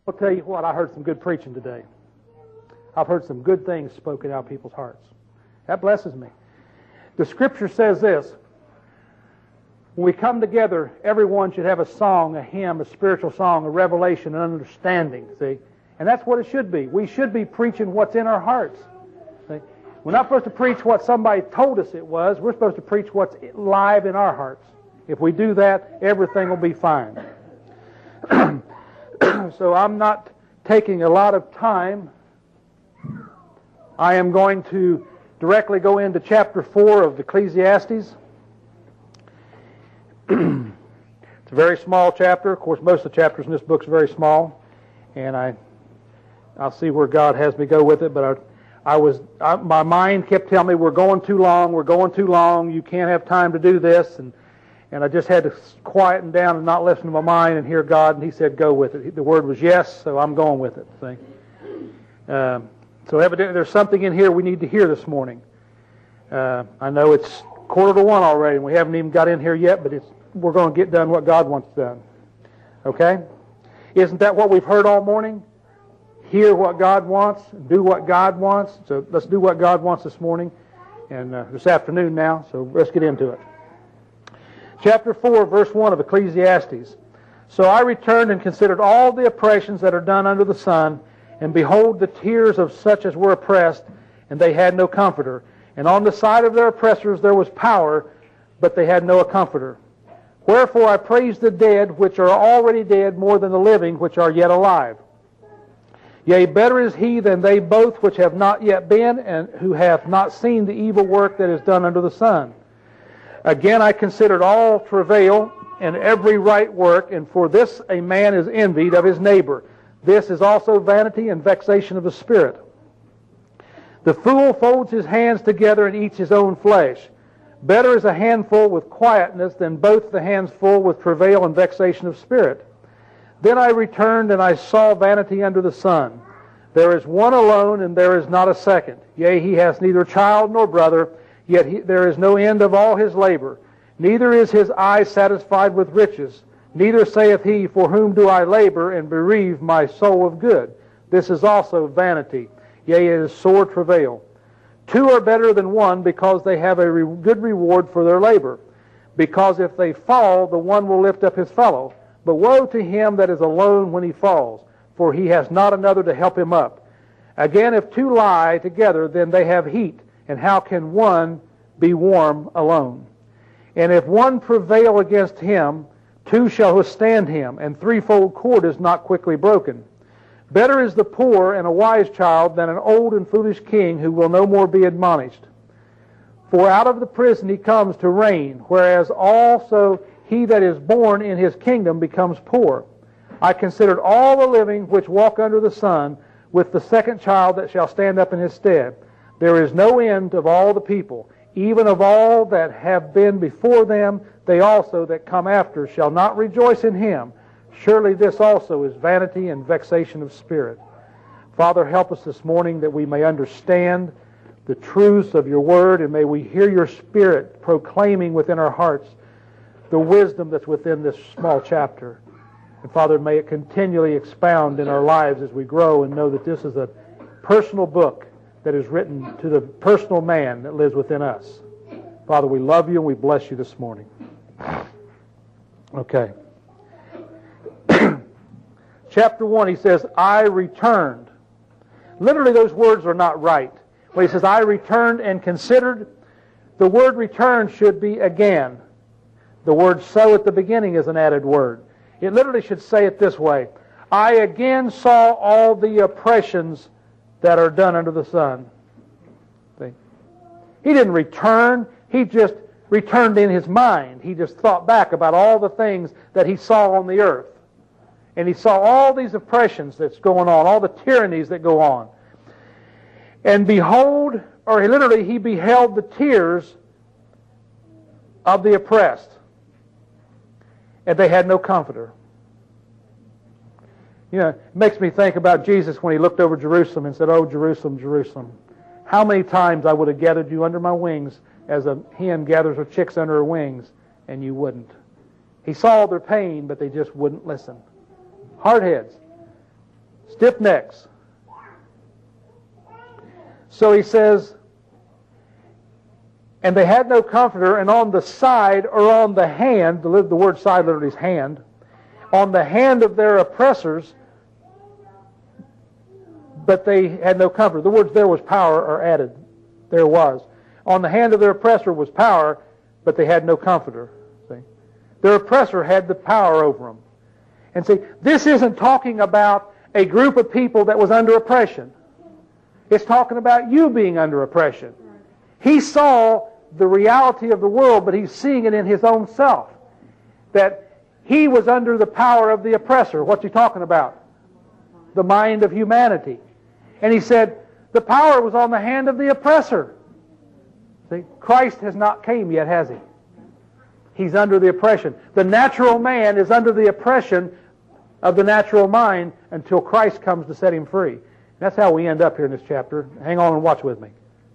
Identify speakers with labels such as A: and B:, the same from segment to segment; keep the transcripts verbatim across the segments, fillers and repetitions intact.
A: I'll tell you what, I heard some good preaching today. I've heard some good things spoken out of people's hearts. That blesses me. The Scripture says this: when we come together, everyone should have a song, a hymn, a spiritual song, a revelation, an understanding, see? And that's what it should be. We should be preaching what's in our hearts. See? We're not supposed to preach what somebody told us it was. We're supposed to preach what's live in our hearts. If we do that, everything will be fine. So I'm not taking a lot of time. I am going to directly go into chapter four of Ecclesiastes. It's a very small chapter. Of course, most of the chapters in this book are very small, and I, I'll see where God has me go with it. But I, I was, I, my mind kept telling me, "We're going too long. We're going too long. You can't have time to do this." And and I just had to quieten down and not listen to my mind and hear God. And He said, "Go with it." The word was yes, so I'm going with it. See. Um, so evidently, there's something in here we need to hear this morning. Uh, I know it's quarter to one already, and we haven't even got in here yet, but it's, we're going to get done what God wants done. Okay? Isn't that what we've heard all morning? Hear what God wants, do what God wants. So let's do what God wants this morning, and uh, this afternoon now, so let's get into it. Chapter four, verse one of Ecclesiastes. So I returned and considered all the oppressions that are done under the sun, and behold, the tears of such as were oppressed, and they had no comforter. And on the side of their oppressors there was power, but they had no comforter. Wherefore I praise the dead, which are already dead, more than the living, which are yet alive. Yea, better is he than they both which have not yet been, and who have not seen the evil work that is done under the sun. Again I considered all travail and every right work, and for this a man is envied of his neighbor. This is also vanity and vexation of the spirit. The fool folds his hands together and eats his own flesh. Better is a handful with quietness than both the hands full with travail and vexation of spirit. Then I returned, and I saw vanity under the sun. There is one alone, and there is not a second. Yea, he has neither child nor brother, yet he, there is no end of all his labor. Neither is his eye satisfied with riches. Neither saith he, For whom do I labor, and bereave my soul of good? This is also vanity. Yea, it is sore travail. Two are better than one, because they have a re- good reward for their labor. Because if they fall, the one will lift up his fellow. But woe to him that is alone when he falls, for he has not another to help him up. Again, if two lie together, then they have heat, and how can one be warm alone? And if one prevail against him, two shall withstand him, and threefold cord is not quickly broken. Better is the poor and a wise child than an old and foolish king who will no more be admonished. For out of the prison he comes to reign, whereas also he that is born in his kingdom becomes poor. I considered all the living which walk under the sun, with the second child that shall stand up in his stead. There is no end of all the people, even of all that have been before them, they also that come after shall not rejoice in him. Surely this also is vanity and vexation of spirit. Father, help us this morning that we may understand the truths of your word, and may we hear your Spirit proclaiming within our hearts the wisdom that's within this small chapter. And Father, may it continually expound in our lives as we grow and know that this is a personal book that is written to the personal man that lives within us. Father, we love you and we bless you this morning. Okay. Chapter one, he says, I returned. Literally, those words are not right. When he says, I returned and considered, the word return should be again. The word so at the beginning is an added word. It literally should say it this way: I again saw all the oppressions that are done under the sun. See? He didn't return. He just returned in his mind. He just thought back about all the things that he saw on the earth. And he saw all these oppressions that's going on, all the tyrannies that go on. And behold, or he literally, he beheld the tears of the oppressed. And they had no comforter. You know, it makes me think about Jesus when he looked over Jerusalem and said, Oh, Jerusalem, Jerusalem, how many times I would have gathered you under my wings as a hen gathers her chicks under her wings, and you wouldn't. He saw their pain, but they just wouldn't listen. Hardheads. stiff necks. So he says, and they had no comforter, and on the side or on the hand, the word side literally is hand, on the hand of their oppressors, but they had no comfort. The words there was power are added. There was. On the hand of their oppressor was power, but they had no comforter. See? Their oppressor had the power over them. And see, this isn't talking about a group of people that was under oppression. It's talking about you being under oppression. He saw the reality of the world, but he's seeing it in his own self. That he was under the power of the oppressor. What's he talking about? The mind of humanity. And he said, the power was on the hand of the oppressor. See, Christ has not came yet, has he? He's under the oppression. The natural man is under the oppression of the natural mind until Christ comes to set him free. That's how we end up here in this chapter. Hang on and watch with me.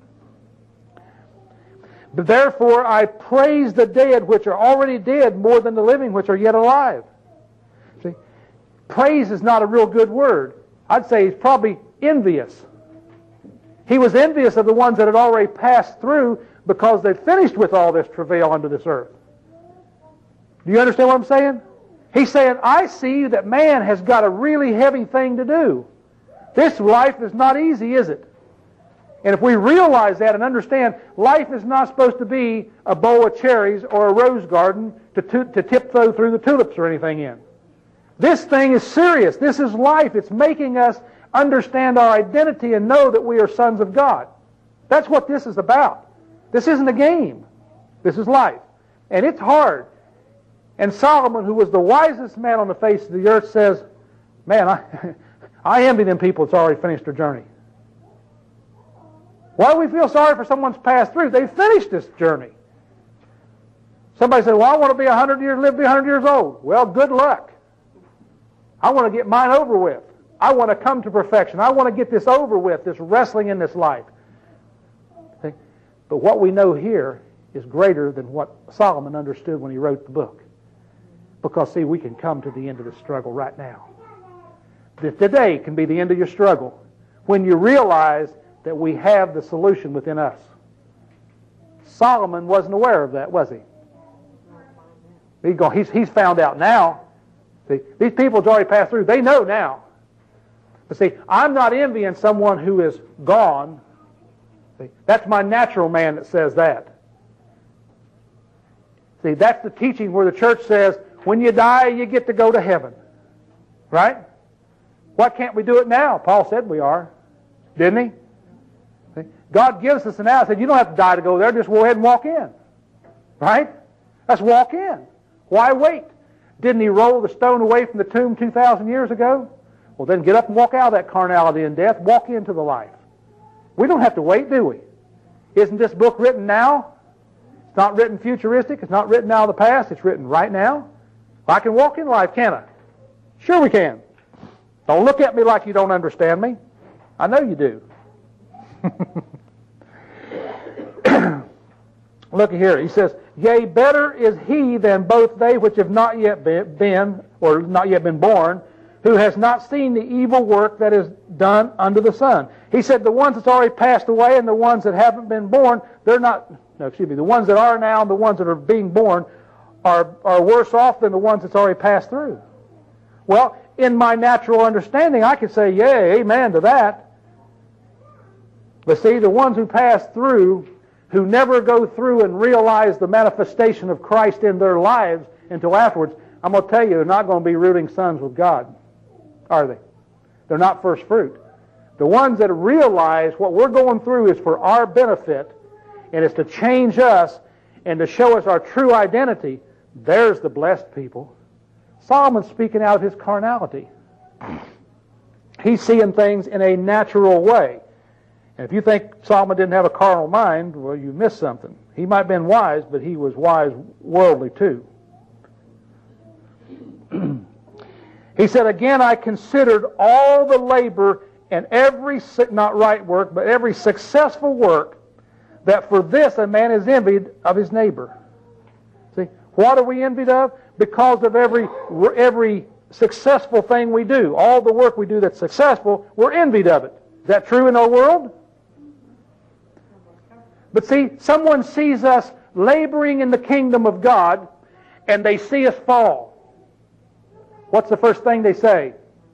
A: But therefore I praise the dead which are already dead more than the living which are yet alive. See, praise is not a real good word. I'd say he's probably envious. He was envious of the ones that had already passed through because they finished with all this travail under this earth. Do you understand what I'm saying? He's saying, I see that man has got a really heavy thing to do. This life is not easy, is it? And if we realize that and understand, life is not supposed to be a bowl of cherries or a rose garden to, to, to tiptoe through the tulips or anything in. This thing is serious. This is life. It's making us understand our identity and know that we are sons of God. That's what this is about. This isn't a game. This is life. And it's hard. And Solomon, who was the wisest man on the face of the earth, says, man, I, I envy them people that's already finished their journey. Why do we feel sorry for someone's passed through? They finished this journey. Somebody said, well, I want to be one hundred years, live to be one hundred years old. Well, good luck. I want to get mine over with. I want to come to perfection. I want to get this over with, this wrestling in this life. See? But what we know here is greater than what Solomon understood when he wrote the book. Because, see, we can come to the end of the struggle right now. That today can be the end of your struggle when you realize that we have the solution within us. Solomon wasn't aware of that, was he? He's, going, he's, he's found out now. See, these people have already passed through. They know now. But see, I'm not envying someone who is gone. See, that's my natural man that says that. See, that's the teaching where the church says, when you die, you get to go to heaven. Right? Why can't we do it now? Paul said we are. Didn't he? See, God gives us an out. He said, you don't have to die to go there. Just go ahead and walk in. Right? Let's walk in. Why wait? Didn't he roll the stone away from the tomb two thousand years ago? Well, then get up and walk out of that carnality and death. Walk into the life. We don't have to wait, do we? Isn't this book written now? It's not written futuristic. It's not written out of the past. It's written right now. I can walk in life, can I? Sure we can. Don't look at me like you don't understand me. I know you do. Look here. He says, yea, better is he than both they which have not yet been, or not yet been born, who has not seen the evil work that is done under the sun. He said the ones that's already passed away and the ones that haven't been born, they're not, no, excuse me, the ones that are now and the ones that are being born are, are worse off than the ones that's already passed through. Well, in my natural understanding, I could say, yea, amen to that. But see, the ones who pass through, who never go through and realize the manifestation of Christ in their lives until afterwards, I'm going to tell you, they're not going to be rooting sons with God, are they? They're not first fruit. The ones that realize what we're going through is for our benefit, and it's to change us and to show us our true identity, there's the blessed people. Solomon's speaking out of his carnality. He's seeing things in a natural way. And if you think Solomon didn't have a carnal mind, well, you missed something. He might have been wise, but he was wise worldly too. He said, again, I considered all the labor and every, not right work, but every successful work, that for this a man is envied of his neighbor. See, what are we envied of? Because of every, every successful thing we do, all the work we do that's successful, we're envied of it. Is that true in our world? But see, someone sees us laboring in the kingdom of God, and they see us fall. What's the first thing they say?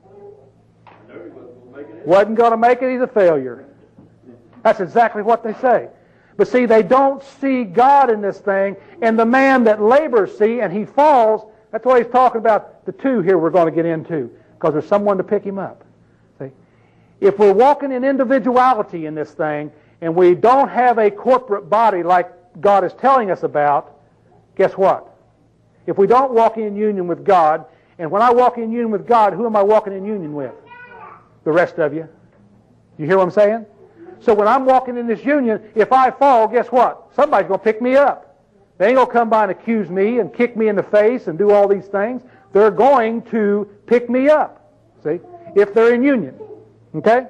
A: Wasn't going to make it, he's a failure. That's exactly what they say. But see, they don't see God in this thing, and the man that labors, see, and he falls, that's why he's talking about the two here we're going to get into, because there's someone to pick him up. See? If we're walking in individuality in this thing, and we don't have a corporate body like God is telling us about, guess what? If we don't walk in union with God, and when I walk in union with God, who am I walking in union with? The rest of you. You hear what I'm saying? So when I'm walking in this union, if I fall, guess what? Somebody's going to pick me up. They ain't going to come by and accuse me and kick me in the face and do all these things. They're going to pick me up, see, if they're in union. Okay?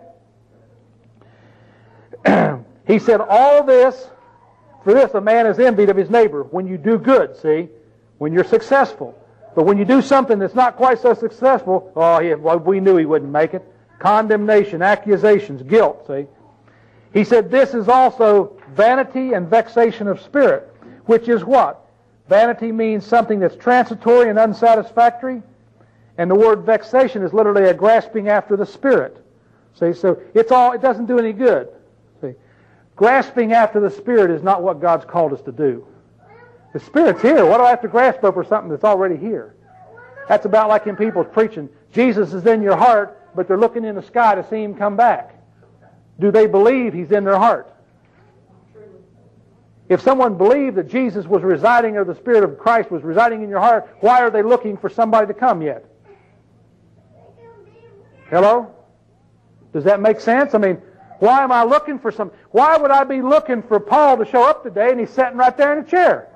A: He said, all this, for this a man is envied of his neighbor. When you do good, see, when you're successful. But when you do something that's not quite so successful, oh, yeah, well, we knew he wouldn't make it. Condemnation, accusations, guilt, see. He said this is also vanity and vexation of spirit, which is what? Vanity means something that's transitory and unsatisfactory, and the word vexation is literally a grasping after the spirit. See, so it's all, it doesn't do any good. See, grasping after the spirit is not what God's called us to do. The Spirit's here. What do I have to grasp over something that's already here? That's about like in people preaching, Jesus is in your heart, but they're looking in the sky to see him come back. Do they believe he's in their heart? If someone believed that Jesus was residing, or the Spirit of Christ was residing in your heart, why are they looking for somebody to come yet? Hello? Does that make sense? I mean, why am I looking for some... Why would I be looking for Paul to show up today and he's sitting right there in a chair?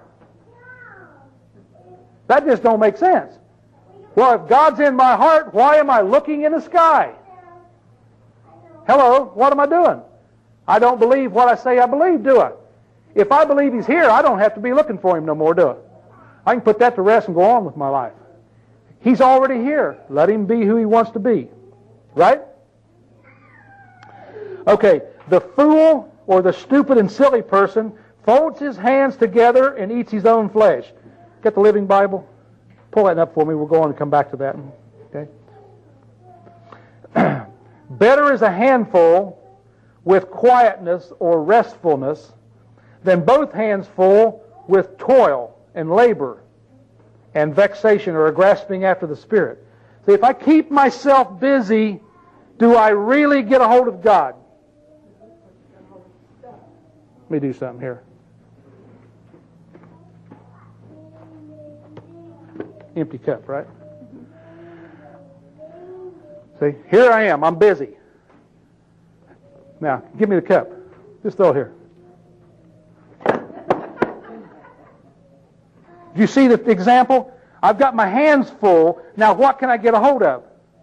A: That just don't make sense. Well, if God's in my heart, why am I looking in the sky? Hello, what am I doing? I don't believe what I say I believe, do I? If I believe he's here, I don't have to be looking for him no more, do I? I can put that to rest and go on with my life. He's already here. Let him be who he wants to be. Right? Okay, the fool or the stupid and silly person folds his hands together and eats his own flesh. Get the Living Bible. Pull that up for me. We'll go on and come back to that. Okay. Better is a handful with quietness or restfulness than both hands full with toil and labor and vexation or a grasping after the Spirit. See, if I keep myself busy, do I really get a hold of God? Let me do something here. Empty cup, right? See, here I am. I'm busy. Now, give me the cup. Just throw it here. Do you see the example? I've got my hands full. Now, what can I get a hold of?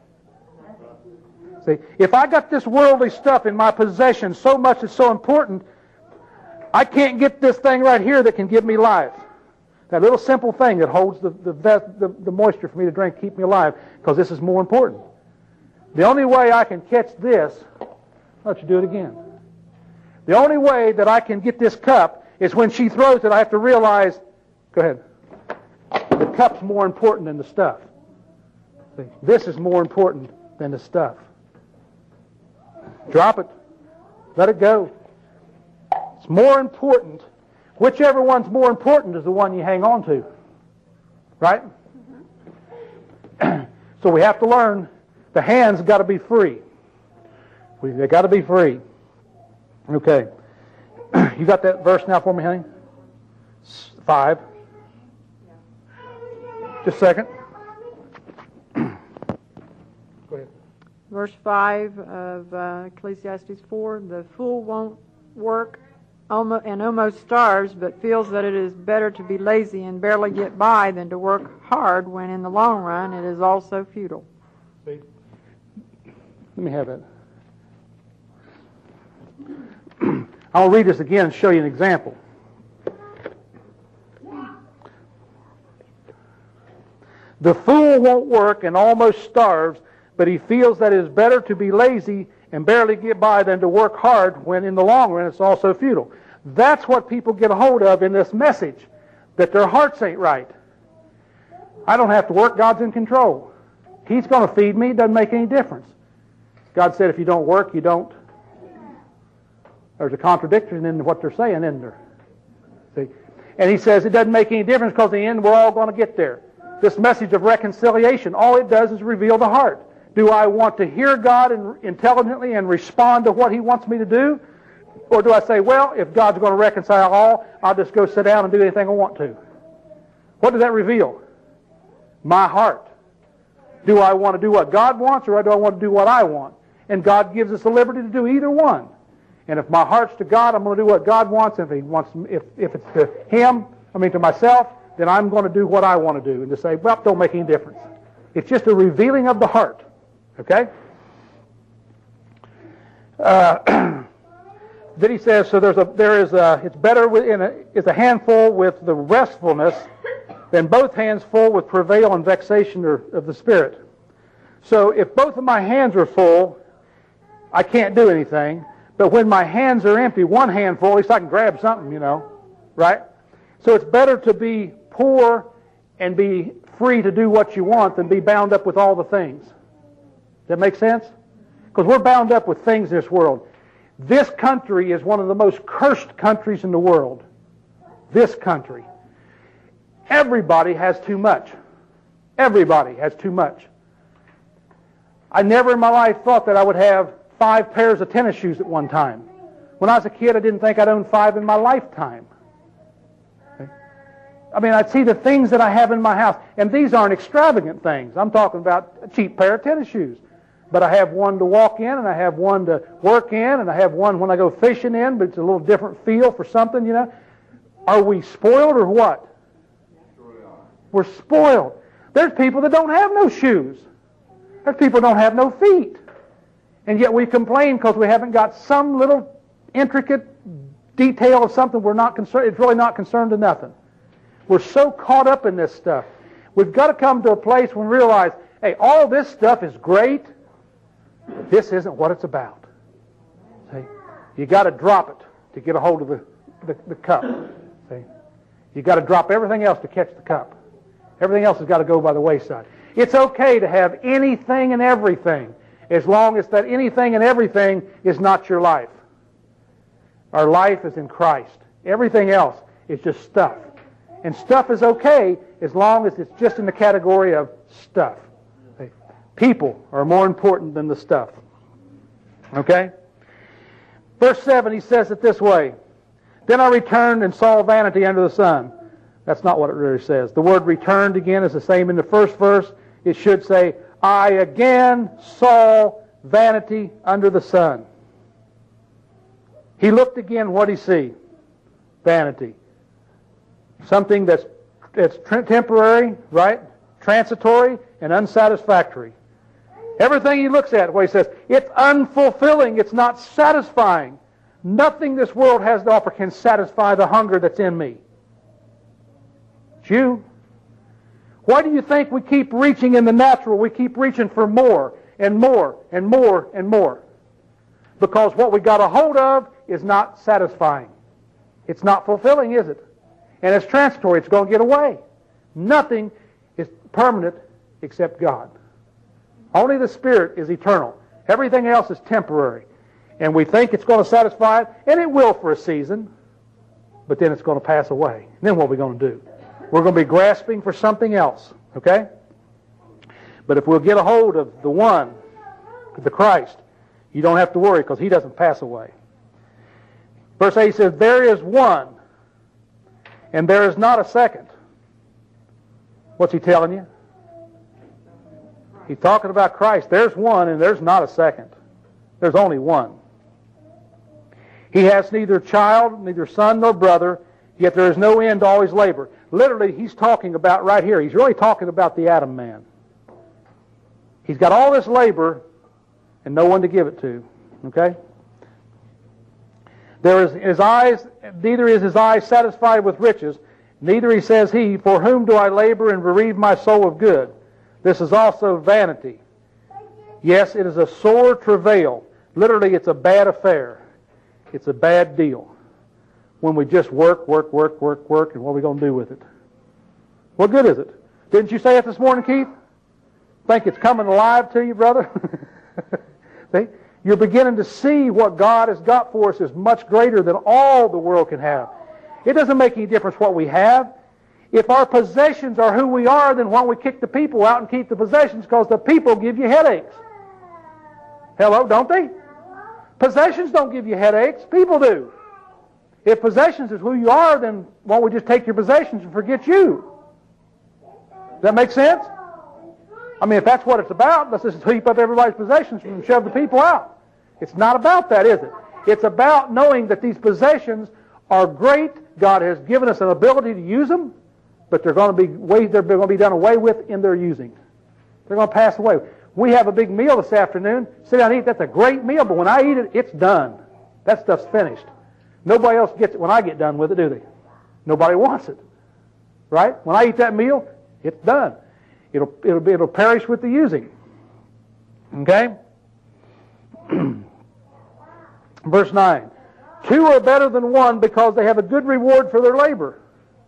A: See, if I got this worldly stuff in my possession, so much it's so important, I can't get this thing right here that can give me life. That little simple thing that holds the, the, the, the moisture for me to drink, keep me alive, because this is more important. The only way I can catch this, let you do it again. The only way that I can get this cup is when she throws it, I have to realize, go ahead, the cup's more important than the stuff. See, this is more important than the stuff. Drop it. Let it go. It's more important. Whichever one's more important is the one you hang on to. Right? So we have to learn the hands got to be free. We, they got to be free. Okay. You got that verse now for me, honey? Five. Just a second. Go ahead.
B: Verse five of uh, Ecclesiastes four, the fool won't work and almost starves, but feels that it is better to be lazy and barely get by than to work hard when in the long run it is also futile.
A: See? Let me have it. I'll read this again and show you an example. The fool won't work and almost starves, but he feels that it is better to be lazy and barely get by than to work hard when in the long run it's also futile. That's what people get a hold of in this message, that their hearts ain't right. I don't have to work. God's in control. He's going to feed me. It doesn't make any difference. God said if you don't work, you don't. There's a contradiction in what they're saying, isn't there? See? And he says it doesn't make any difference because in the end we're all going to get there. This message of reconciliation, all it does is reveal the heart. Do I want to hear God intelligently and respond to what He wants me to do? Or do I say, well, if God's going to reconcile all, I'll just go sit down and do anything I want to? What does that reveal? My heart. Do I want to do what God wants, or do I want to do what I want? And God gives us the liberty to do either one. And if my heart's to God, I'm going to do what God wants. If He wants, if if it's to Him, I mean to myself, then I'm going to do what I want to do. And to say, well, don't make any difference. It's just a revealing of the heart. Okay? Uh, then he says, so there's a there is a it's better within a it's a handful with the restfulness than both hands full with travail and vexation of the spirit. So if both of my hands are full, I can't do anything. But when my hands are empty, one hand full, at least I can grab something, you know, right? So it's better to be poor and be free to do what you want than be bound up with all the things. Does that make sense? Because we're bound up with things in this world. This country is one of the most cursed countries in the world. This country. Everybody has too much. Everybody has too much. I never in my life thought that I would have five pairs of tennis shoes at one time. When I was a kid, I didn't think I'd own five in my lifetime. Okay? I mean, I'd see the things that I have in my house, and these aren't extravagant things. I'm talking about a cheap pair of tennis shoes. But I have one to walk in, and I have one to work in, and I have one when I go fishing in, but it's a little different feel for something, you know. Are we spoiled or what? We're spoiled. There's people that don't have no shoes. There's people that don't have no feet. And yet we complain because we haven't got some little intricate detail of something we're not concerned. It's really not concerned to nothing. We're so caught up in this stuff. We've got to come to a place when we realize, hey, all this stuff is great. But this isn't what it's about. See? You got to drop it to get a hold of the, the, the cup. See? You got to drop everything else to catch the cup. Everything else has got to go by the wayside. It's okay to have anything and everything, as long as that anything and everything is not your life. Our life is in Christ. Everything else is just stuff. And stuff is okay as long as it's just in the category of stuff. Okay? People are more important than the stuff. Okay? Verse seven, he says it this way. Then I returned and saw vanity under the sun. That's not what it really says. The word returned again is the same in the first verse. It should say, I again saw vanity under the sun. He looked again, what did he see? Vanity. Something that's, that's temporary, right? Transitory and unsatisfactory. Everything he looks at, what he says, it's unfulfilling, it's not satisfying. Nothing this world has to offer can satisfy the hunger that's in me. It's you. Why do you think we keep reaching in the natural? We keep reaching for more and more and more and more. Because what we got a hold of is not satisfying. It's not fulfilling, is it? And it's transitory. It's going to get away. Nothing is permanent except God. Only the Spirit is eternal. Everything else is temporary. And we think it's going to satisfy it, and it will for a season, but then it's going to pass away. And then what are we going to do? We're going to be grasping for something else, okay? But if we'll get a hold of the one, the Christ, you don't have to worry because He doesn't pass away. Verse eight says, there is one, and there is not a second. What's he telling you? He's talking about Christ. There's one, and there's not a second. There's only one. He has neither child, neither son nor brother, yet there is no end to all his labor. Literally, he's talking about right here. He's really talking about the Adam man. He's got all this labor and no one to give it to. Okay? There is his eyes, neither is his eyes satisfied with riches, Neither, he says he, for whom do I labor and bereave my soul of good? This is also vanity. Yes, it is a sore travail. Literally, it's a bad affair. It's a bad deal. When we just work, work, work, work, work, and what are we going to do with it? What good is it? Didn't you say it this morning, Keith? Think it's coming alive to you, brother? See? You're beginning to see what God has got for us is much greater than all the world can have. It doesn't make any difference what we have. If our possessions are who we are, then why don't we kick the people out and keep the possessions? Because the people give you headaches. Hello, don't they? Possessions don't give you headaches. People do. If possessions is who you are, then why don't we just take your possessions and forget you? Does that make sense? I mean, if that's what it's about, let's just heap up everybody's possessions and shove the people out. It's not about that, is it? It's about knowing that these possessions are great. God has given us an ability to use them, but they're going to be way, they're going to be done away with in their using. They're going to pass away. We have a big meal this afternoon. Sit down and eat. That's a great meal, but when I eat it, it's done. That stuff's finished. Nobody else gets it when I get done with it, do they? Nobody wants it. Right? When I eat that meal, it's done. It'll, it'll, be, it'll perish with the using. Okay? Verse nine. Two are better than one because they have a good reward for their labor.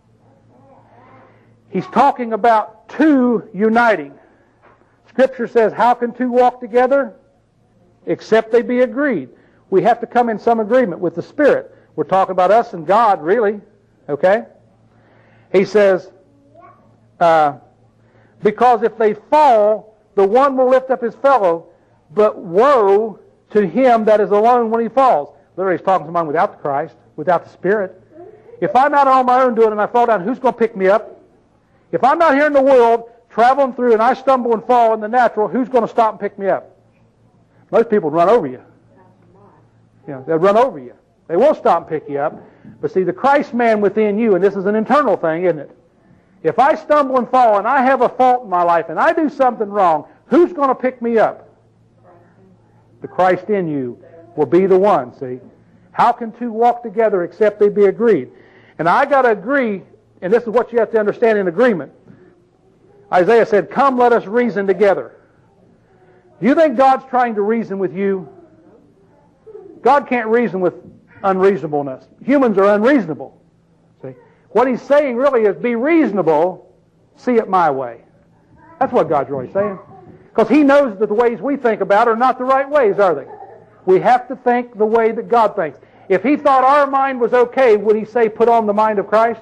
A: He's talking about two uniting. Scripture says, how can two walk together? Except they be agreed. We have to come in some agreement with the Spirit. We're talking about us and God, really. Okay? He says, uh, because if they fall, the one will lift up his fellow, but woe to him that is alone when he falls. Literally, he's talking to someone without the Christ, without the Spirit. If I'm out on my own doing it and I fall down, who's going to pick me up? If I'm out here in the world, traveling through, and I stumble and fall in the natural, who's going to stop and pick me up? Most people run over you. You know, they'll run over you. They won't stop and pick you up. But see, the Christ man within you, and this is an internal thing, isn't it? If I stumble and fall, and I have a fault in my life, and I do something wrong, who's going to pick me up? The Christ in you will be the one, see? How can two walk together except they be agreed? And I got to agree, and this is what you have to understand in agreement. Isaiah said, come, let us reason together. Do you think God's trying to reason with you? God can't reason with unreasonableness. Humans are unreasonable. See? What he's saying really is be reasonable, see it my way. That's what God's really saying. Because he knows that the ways we think about are not the right ways, are they? We have to think the way that God thinks. If he thought our mind was okay, would he say put on the mind of Christ?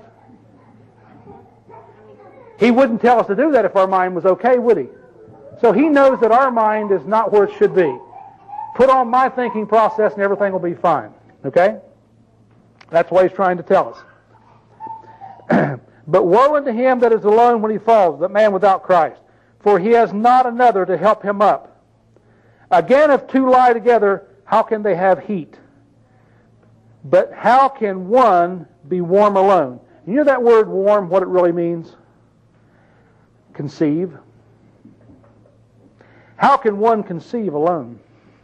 A: He wouldn't tell us to do that if our mind was okay, would he? So he knows that our mind is not where it should be. Put on my thinking process and everything will be fine. Okay? That's what he's trying to tell us. But woe unto him that is alone when he falls, that man without Christ. For he has not another to help him up. Again, if two lie together, how can they have heat? But how can one be warm alone? You know that word warm, what it really means? Conceive. How can one conceive alone?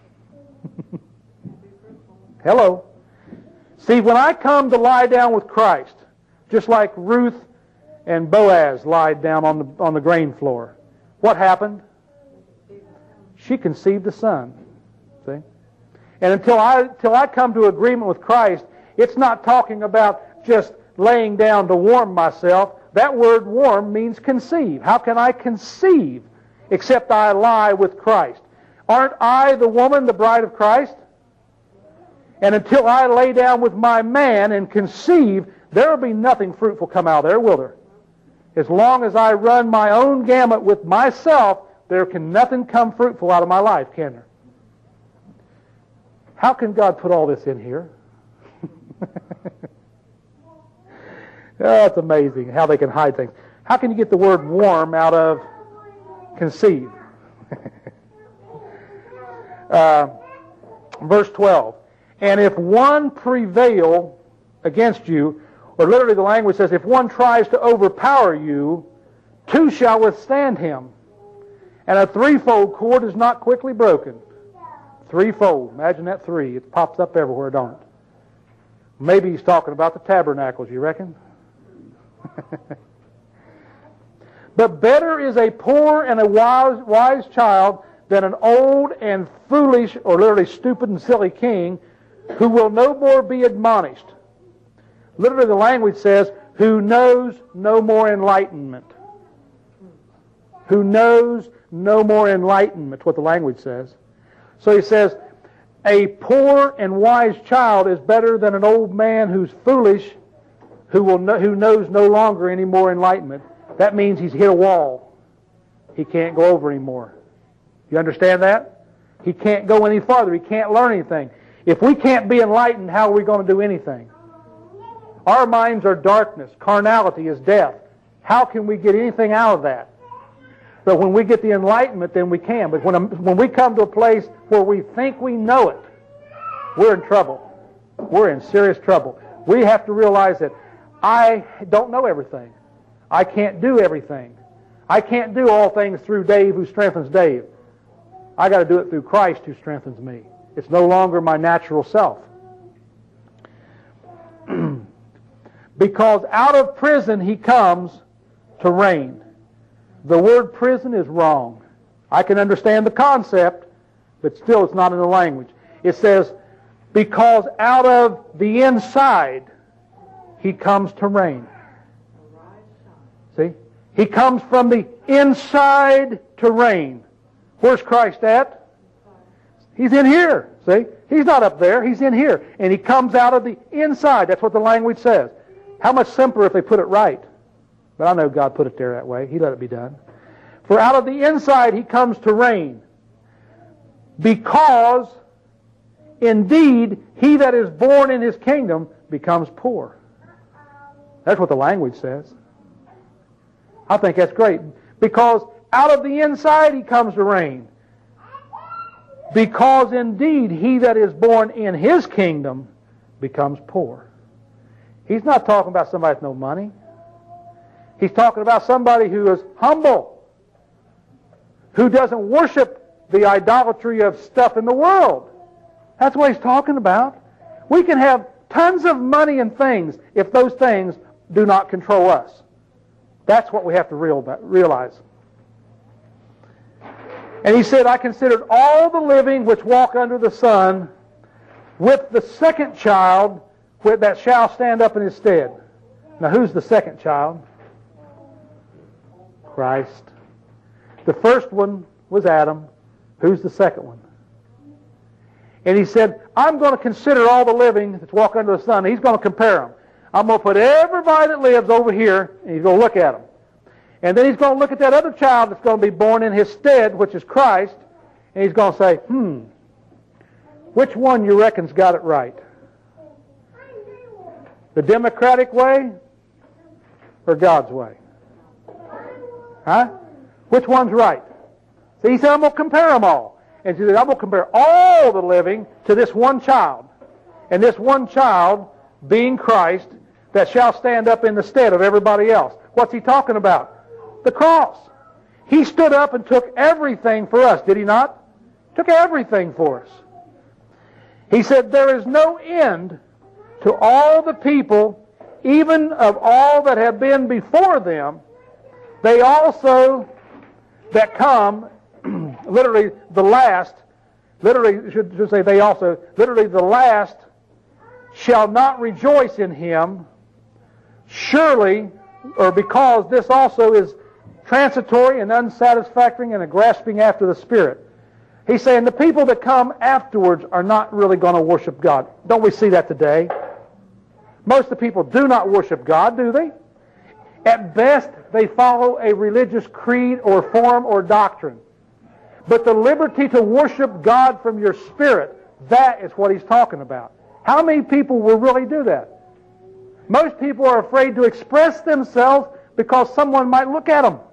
A: Hello. See, when I come to lie down with Christ, just like Ruth and Boaz lied down on the, on the grain floor, what happened? She conceived a son. See? And until I, until I come to agreement with Christ, it's not talking about just laying down to warm myself. That word warm means conceive. How can I conceive except I lie with Christ? Aren't I the woman, the bride of Christ? And until I lay down with my man and conceive, there will be nothing fruitful come out of there, will there? As long as I run my own gamut with myself, there can nothing come fruitful out of my life, can there? How can God put all this in here? Oh, it's amazing how they can hide things. How can you get the word warm out of conceive? uh, verse twelve. And if one prevail against you, or literally the language says, if one tries to overpower you, two shall withstand him. And a threefold cord is not quickly broken. Threefold. Imagine that three. It pops up everywhere, don't it? Maybe he's talking about the tabernacles, you reckon? But better is a poor and a wise, wise child than an old and foolish, or literally stupid and silly king, who will no more be admonished. Literally the language says, who knows no more enlightenment. Who knows no more enlightenment, what the language says. So he says, a poor and wise child is better than an old man who's foolish, who will know, who knows no longer any more enlightenment. That means he's hit a wall. He can't go over anymore. You understand that? He can't go any farther. He can't learn anything. If we can't be enlightened, how are we going to do anything? Our minds are darkness. Carnality is death. How can we get anything out of that? But when we get the enlightenment, then we can. But when, when we come to a place where we think we know it, we're in trouble. We're in serious trouble. We have to realize that I don't know everything. I can't do everything. I can't do all things through Dave who strengthens Dave. I got to do it through Christ who strengthens me. It's no longer my natural self. Because out of prison he comes to reign. The word prison is wrong. I can understand the concept, but still it's not in the language. It says, because out of the inside he comes to reign. See? He comes from the inside to reign. Where's Christ at? He's in here. See? He's not up there. He's in here. And he comes out of the inside. That's what the language says. How much simpler if they put it right. But I know God put it there that way. He let it be done. For out of the inside he comes to reign. Because indeed he that is born in his kingdom becomes poor. That's what the language says. I think that's great. Because out of the inside he comes to reign. Because indeed he that is born in his kingdom becomes poor. He's not talking about somebody with no money. He's talking about somebody who is humble, who doesn't worship the idolatry of stuff in the world. That's what he's talking about. We can have tons of money and things if those things do not control us. That's what we have to realize. And he said, I considered all the living which walk under the sun with the second child that shall stand up in his stead. Now who's the second child? Christ. The first one was Adam. Who's the second one? And he said, I'm going to consider all the living that walk under the sun. He's going to compare them. I'm going to put everybody that lives over here, and he's going to look at them. And then he's going to look at that other child that's going to be born in his stead, which is Christ, and he's going to say, hmm, which one you reckon's got it right? The democratic way or God's way? Huh? Which one's right? So he said, I'm going to compare them all. And he said, I'm going to compare all the living to this one child. And this one child being Christ that shall stand up in the stead of everybody else. What's he talking about? The cross. He stood up and took everything for us, did he not? Took everything for us. He said, there is no end to all the people, even of all that have been before them. They also that come, literally the last, literally should, should say they also, literally the last shall not rejoice in him, surely, or because this also is transitory and unsatisfactory and a grasping after the Spirit. He's saying the people that come afterwards are not really going to worship God. Don't we see that today? Most of the people do not worship God, do they? At best, they follow a religious creed or form or doctrine. But the liberty to worship God from your spirit, that is what he's talking about. How many people will really do that? Most people are afraid to express themselves because someone might look at them.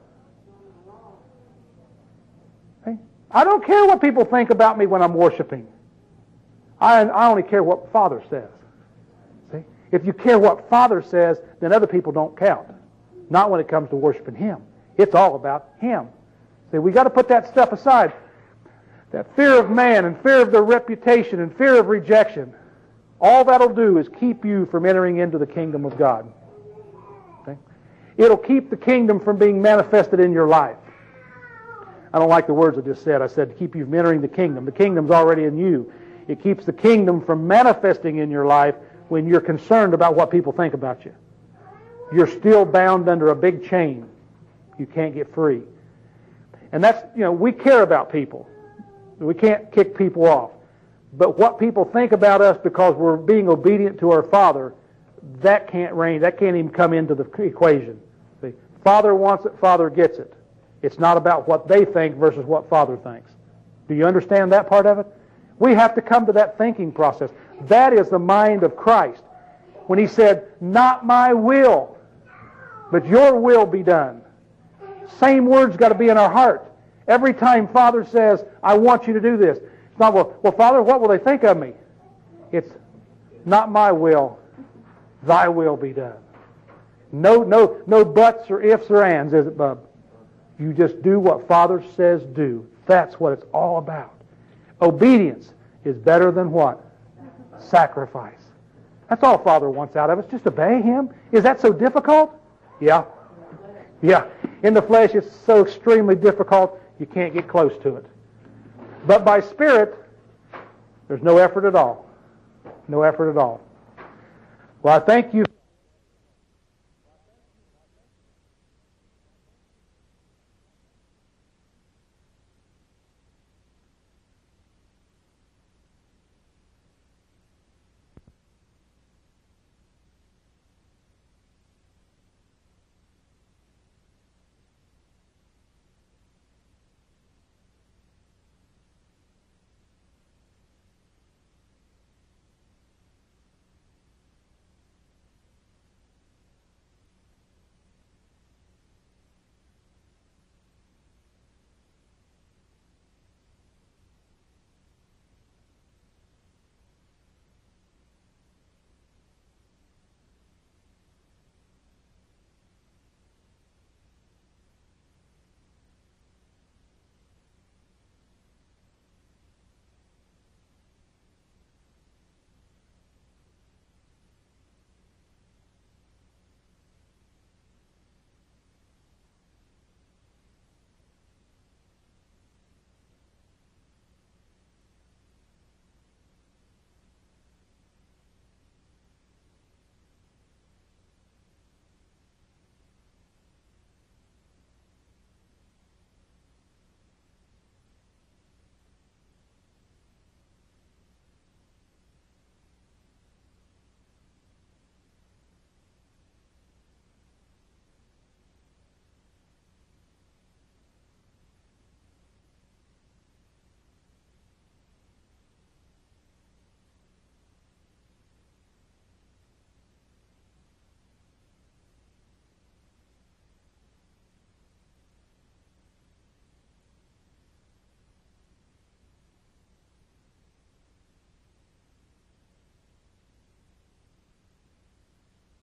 A: Okay? I don't care what people think about me when I'm worshiping. I, I only care what Father says. See? If you care what Father says, then other people don't count. Not when it comes to worshiping Him. It's all about Him. See, we got to put that stuff aside. That fear of man and fear of their reputation and fear of rejection. All that'll do is keep you from entering into the kingdom of God. Okay? It'll keep the kingdom from being manifested in your life. I don't like the words I just said. I said keep you from entering the kingdom. The kingdom's already in you. It keeps the kingdom from manifesting in your life when you're concerned about what people think about you. You're still bound under a big chain. You can't get free. And that's, you know, we care about people. We can't kick people off. But what people think about us because we're being obedient to our Father, that can't reign. That can't even come into the equation. See, Father wants it, Father gets it. It's not about what they think versus what Father thinks. Do you understand that part of it? We have to come to that thinking process. That is the mind of Christ. When He said, not my will, but your will be done. Same words got to be in our heart. Every time Father says, I want you to do this. It's not, well, well, Father, what will they think of me? It's not my will, thy will be done. No, no, no buts or ifs or ands, is it, bub? You just do what Father says do. That's what it's all about. Obedience is better than what? Sacrifice. That's all Father wants out of us, just obey Him. Is that so difficult? Yeah. Yeah. In the flesh, it's so extremely difficult, you can't get close to it. But by Spirit, there's no effort at all. No effort at all. Well, I thank you.